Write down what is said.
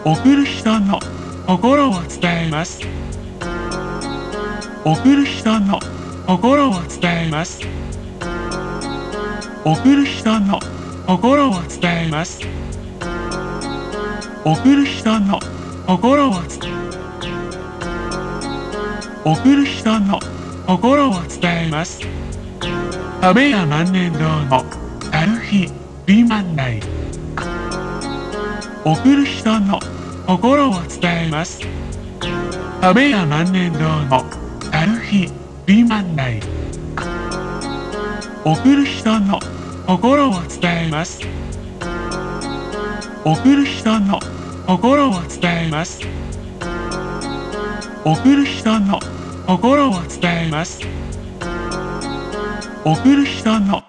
送る人の心を伝えます。送る人の心を伝えます。送る人の心を伝えます。送る人の心を送る人の心を伝えます。壁や万年堂のある日リマン内。送る人の心を伝えます。壁や万年堂のある日リマン内。送る人の心を伝えます。送る人の心を伝えます。送る人の心を伝えます。送る人の